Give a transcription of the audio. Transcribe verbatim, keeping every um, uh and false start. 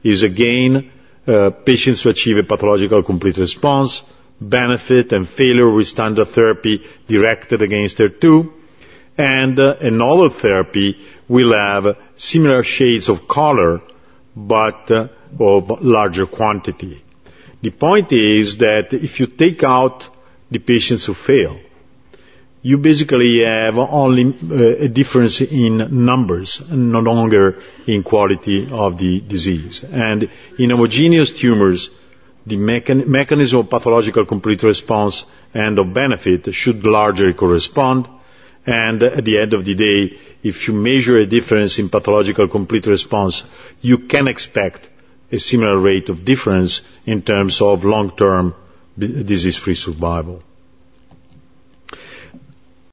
is again uh, patients who achieve a pathological complete response, benefit and failure with standard therapy directed against H E R two, and uh, a novel therapy will have similar shades of color but uh, of larger quantity. The point is that if you take out the patients who fail, you basically have only uh, a difference in numbers, no longer in quality of the disease. And in homogeneous tumors, the mechan- mechanism of pathological complete response and of benefit should largely correspond. And at the end of the day, if you measure a difference in pathological complete response, you can expect a similar rate of difference in terms of long-term disease-free survival.